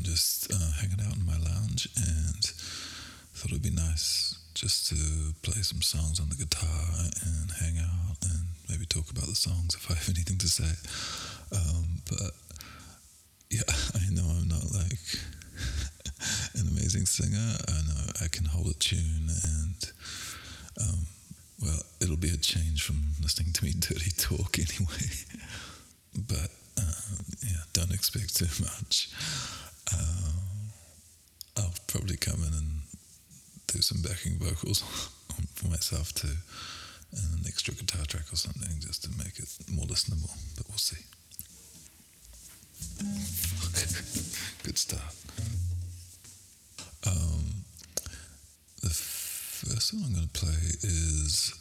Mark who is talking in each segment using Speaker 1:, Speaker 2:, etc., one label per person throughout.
Speaker 1: just hanging out in my lounge and thought it'd be nice just to play some songs on the guitar and hang out and maybe talk about the songs if I have anything to say. But yeah, I know I'm not like an amazing singer. I know I can hold a tune and well, it'll be a change from listening to me dirty talk anyway. But yeah, don't expect too much. I'll probably come in and do some backing vocals for myself too, and an extra guitar track or something just to make it more listenable, but we'll see. Good start. The first song I'm going to play is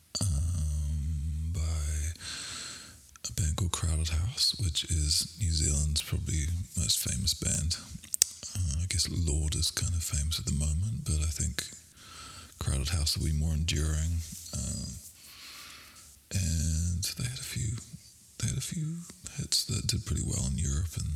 Speaker 1: by a band called Crowded House, which is New Zealand's probably most famous band. I guess Lord is kind of famous at the moment, but I think Crowded House will be more enduring. And they had a few hits that did pretty well in Europe and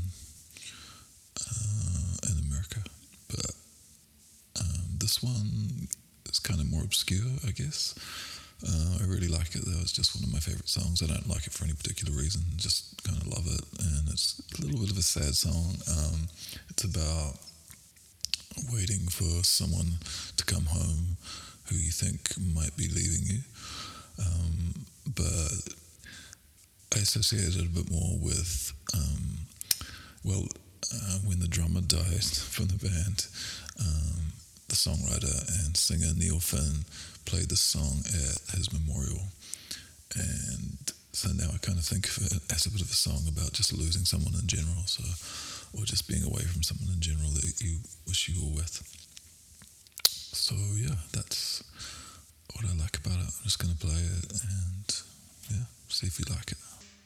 Speaker 1: America. But this one is kind of more obscure, I guess. I really like it though. It's just one of my favourite songs. I don't like it for any particular reason, just kind of love it. And it's a little bit of a sad song. It's about waiting for someone to come home who you think might be leaving you. But I associate it a bit more with, when the drummer died from the band, the songwriter and singer Neil Finn played the song at his memorial. And so now I kind of think of it as a bit of a song about just losing someone in general, or just being away from someone in general that you wish you were with. So yeah, that's what I like about it. I'm just going to play it and yeah, see if you like it.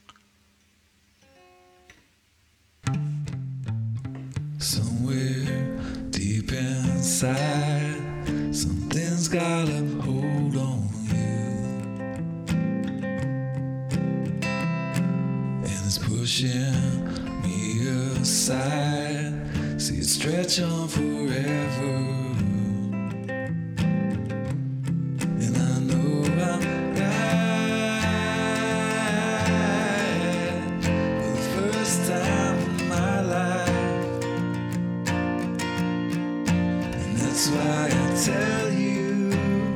Speaker 1: Somewhere deep inside, something's got a hold on you, and it's pushing me aside. See it stretch on forever. That's why I tell you,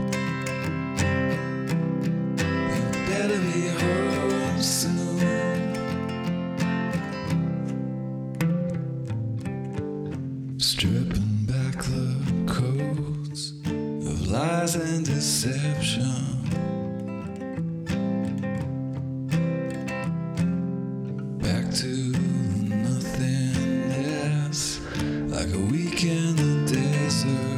Speaker 1: you better be home soon. Stripping back the coats of lies and deception. Back to nothingness, like a week in the desert.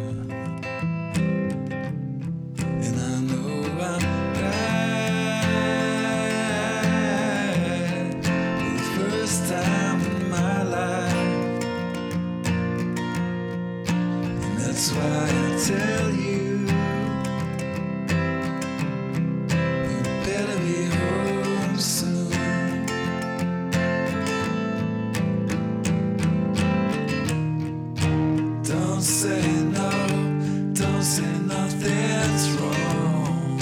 Speaker 1: That's why I tell you, you better be home soon. Don't say no, don't say nothing's wrong.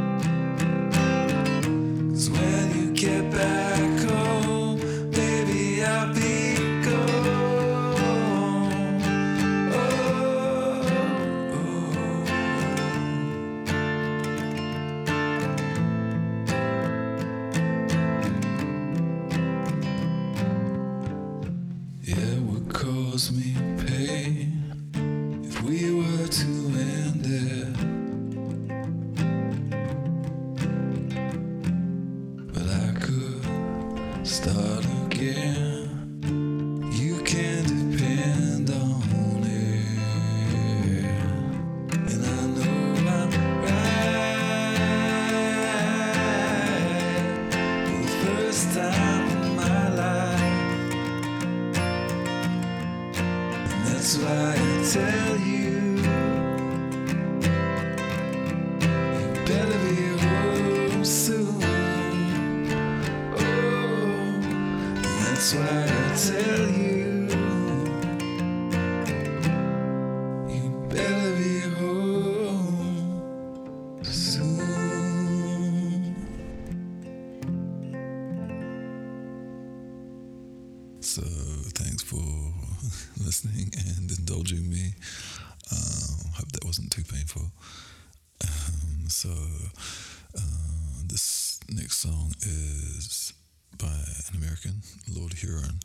Speaker 1: 'Cause when you get back home, baby, I'll be gone. It would cause me pain if we were to end it, but I could start again. You can depend on it, and I know I'm right for the first time in my life. That's why I tell you, you better be home soon. Oh, that's why I tell you. thanks for listening and indulging me. Hope that wasn't too painful. This next song is by an American, Lord Huron.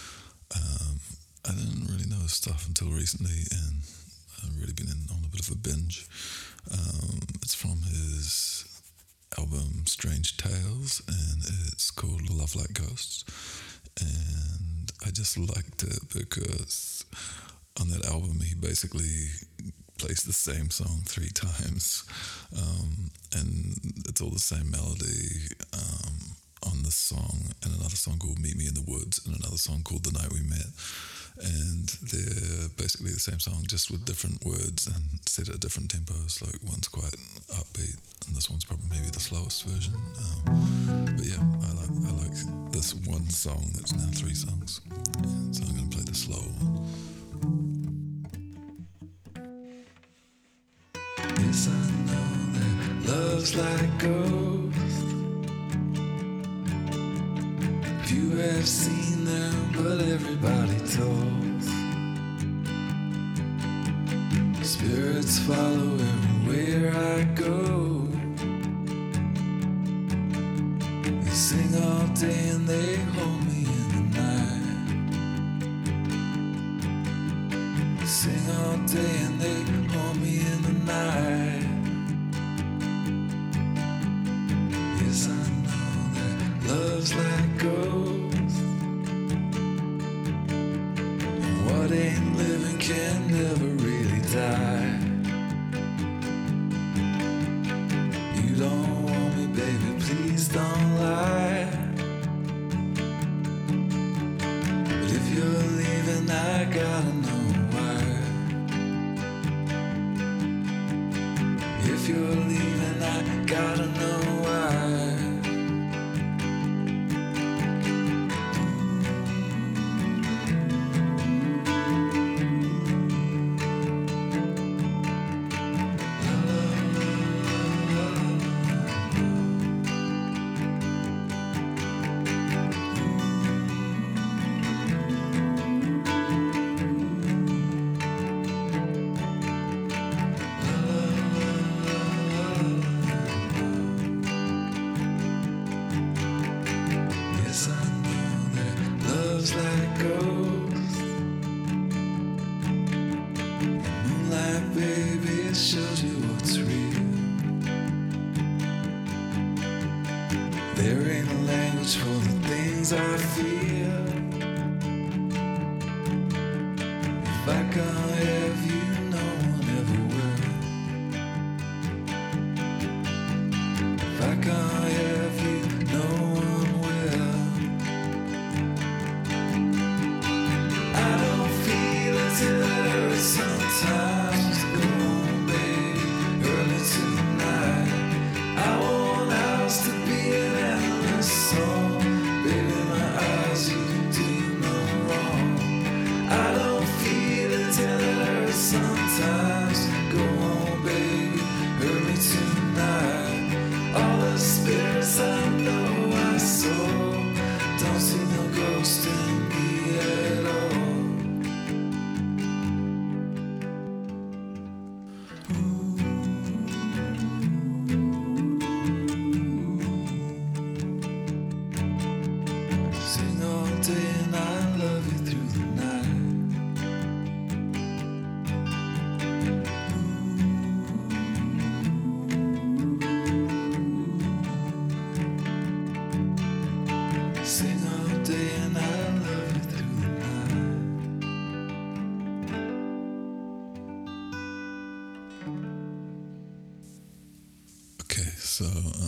Speaker 1: I didn't really know his stuff until recently, and I've really been on a bit of a binge. It's from his album Strange Tales, and it's called Love Like Ghosts. And I just liked it because on that album he basically plays the same song 3 times, and it's all the same melody on this song, and another song called Meet Me in the Woods, and another song called The Night We Met. And they're basically the same song, just with different words and set at different tempos. Like one's quite upbeat, and this one's probably maybe the slowest version. But yeah, I like this one song that's now 3 songs. Yeah, so I'm going to play the slow one. Yes, I know that love's like ghosts. Few have seen them, but everybody talks. Spirits follow everywhere I go. They sing all day and they hold me in the night. They sing all day and they hold me in the night. Yes, I know that love's like ghosts. And what ain't living can never really die. You don't want me, baby, please don't lie. But if you're leaving, I gotta know why. If you're leaving, I gotta know why. There ain't a language for the things I feel. If I can't have you, no one ever will. If I can't have you, no one will. I don't feel it till it hurts sometimes. Go on, babe, early tonight. I want ours to be an endless song. Baby, my eyes, you can do no wrong. I don't feel it till it hurts sometimes. Go on, baby, early tonight. All the spirits I know I saw don't see no ghost in me at all. Sing all day and I love you through the night. Sing all day and I love you through the night. Okay, so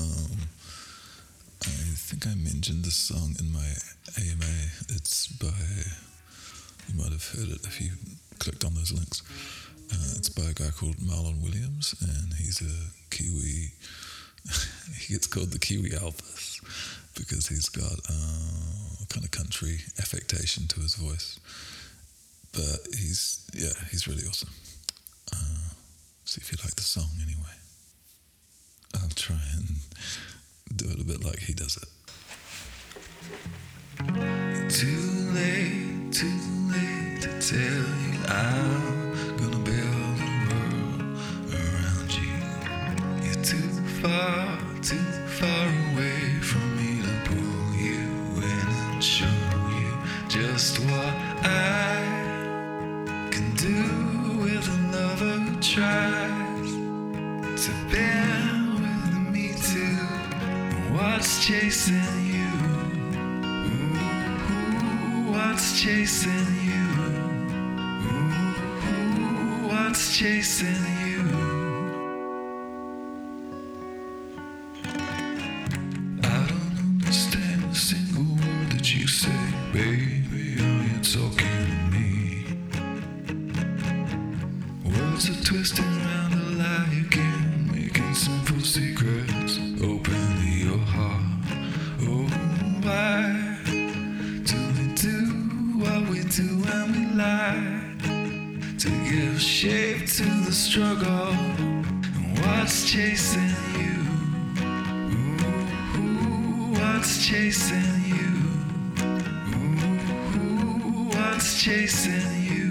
Speaker 1: I think I mentioned this song in my AMA. It's by, you might have heard it if you clicked on those links. It's by a guy called Marlon Williams, and he's a Kiwi. He gets called the Kiwi Elvis because he's got a kind of country affectation to his voice. But he's really awesome. See if you like the song anyway. I'll try and do it a bit like he does it. Too late to tell you I'm gonna build a world around you. You're too far away from me to pull you in and show you just what I can do with a lover who tries to bear with me too. What's chasing you? Ooh, what's chasing you? Ooh, what's chasing you? I don't understand a single word that you say, baby. Are you talking to me? Words are twisting around a lie again, making simple secrets open to your heart. Oh, why do we do what we do when we lie? To give shape to the struggle. And what's chasing you? Ooh, what's chasing you? Ooh, what's chasing you?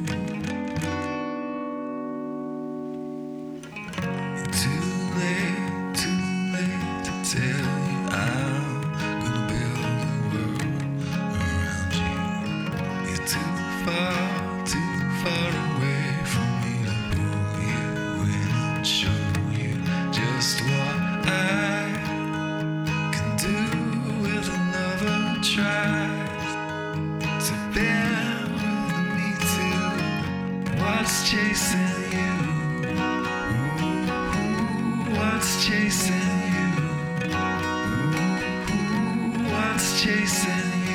Speaker 1: Too late to tell you I'm gonna build a world around you. You're too far away from me to pull you in and show you just what I can do with a lover who tries to bear with me too. What's chasing you? Ooh, what's chasing you? Ooh, what's chasing you?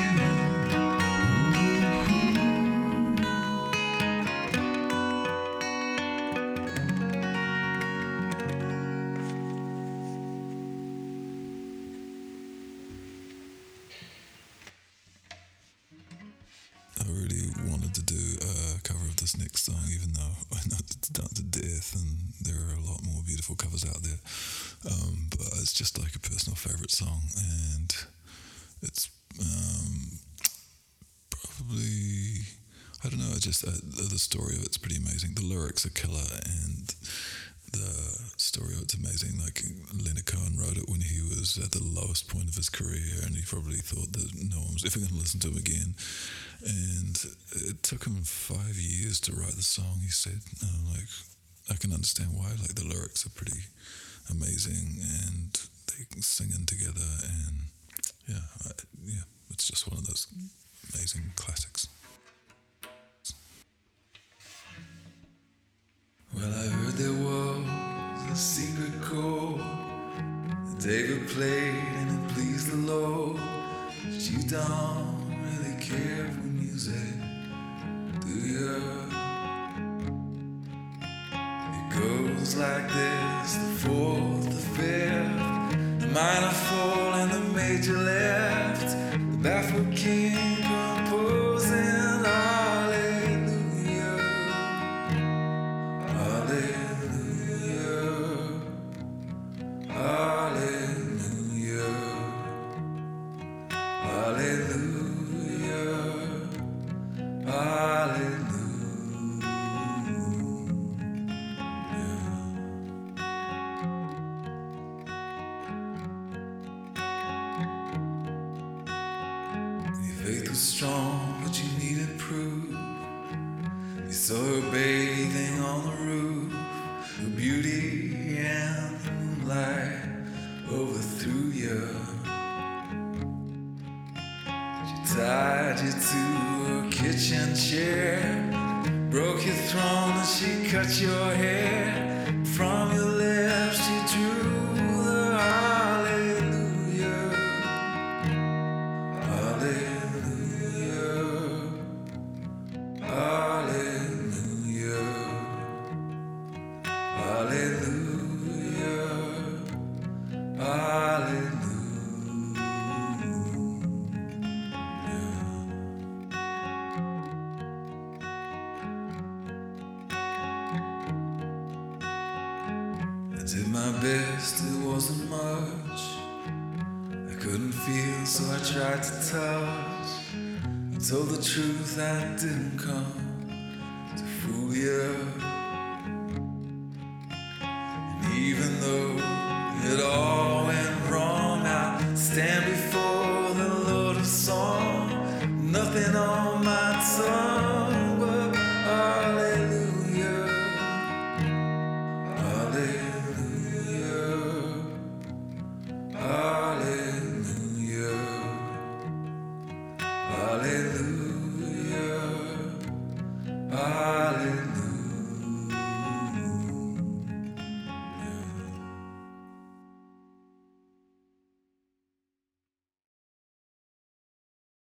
Speaker 1: I really wanted to do a cover of this next song, even though I know it's done to death and there are a lot more beautiful covers out there. But it's just like a personal favourite song, and it's probably, I don't know, the story of it's pretty amazing. The lyrics are killer, and the story of it's amazing. Like, Leonard Cohen wrote it when he was at the lowest point of his career, and he probably thought that no one was ever going to listen to him again. And it took him 5 years to write the song, he said. Like, I can understand why. Like, the lyrics are pretty amazing, and they singing together, and yeah, it's just one of those amazing classics. Well, I heard there was a secret chord that David played and it pleased the Lord. But you don't really care for music, do you? It goes like this: the fourth, the fifth, the minor fall and the major left. The baffled king composing hallelujah, hallelujah, hallelujah, hallelujah, hallelujah. Your faith was strong, but you needed proof. You saw her bathing on the roof. Her beauty and the moonlight overthrew you. She tied you to a kitchen chair, broke your throne and she cut your hair. From your lips she drew the hallelujah, hallelujah, hallelujah, hallelujah, hallelujah. I did my best, it wasn't much. I couldn't feel, so I tried to touch. Told the truth, I didn't come to fool you. And even though it all went wrong, I stand before the Lord of Song. Nothing on my tongue but hallelujah, hallelujah, hallelujah, hallelujah.